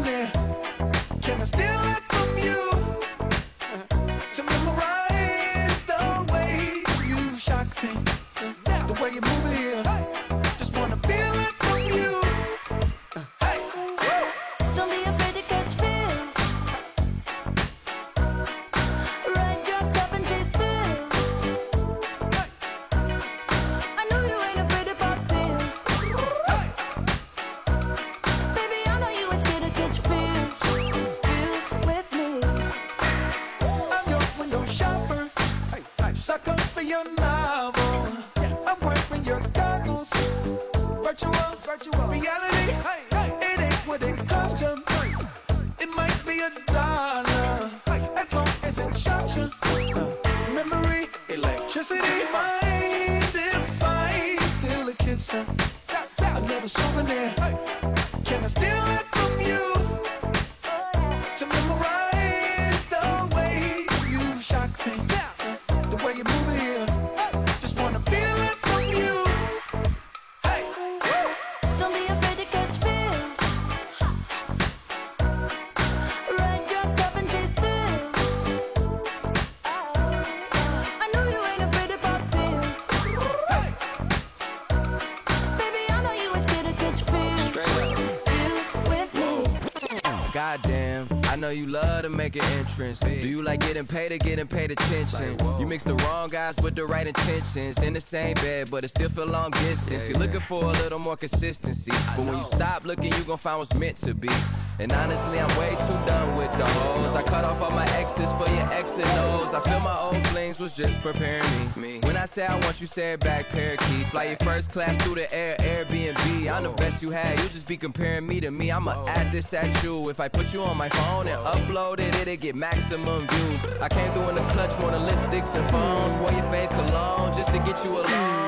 souvenir. Can I steal it from you? To memorize the way you shock me, the way you move it here. Just wanna feel it from you. Hey, Don't be afraid to catch feels. Ride your cup and chase thrills. I know you ain't afraid to pop pills. Baby, I know you ain't scared to catch feels. Feels with me. I'm your window shopper, sucker for your novel. I'm wearing your goggles, virtual reality. It ain't what it cost you. It might be $1, as long as it shocks you. Memory, electricity, mind if I steal a kiss, a little souvenir. Can I steal it from you? To memorize the way you shock me, the way you move it here. Just wanna feel it from you. Hey, Don't be afraid to catch feels. Ride your cup and chase thrills. I know you ain't afraid to pop pills. Baby, I know you ain't scared to catch feels. Feels with me. Goddamn, I know you love to make an entrance. Do you like getting paid or getting paid attention? You mix the wrong guys with the right intentions. In the same bed, but it still feel long distance. You're looking for a little more consistency. But when you stop looking, you gon' find what's meant to be. And honestly, I'm way too done with the hoes. I cut off all my exes for your X and O's. I feel my old flings was just preparing me. When I say I want you, say it back, parakeet. Fly your first class through the air, Airbnb. I'm the best you had, you just be comparing me to me. I'ma add this at you. If I put you on my phone and upload it, it'll get maximum views. I came through in the clutch more than lipsticks and phones. Wore your fave cologne just to get you alone.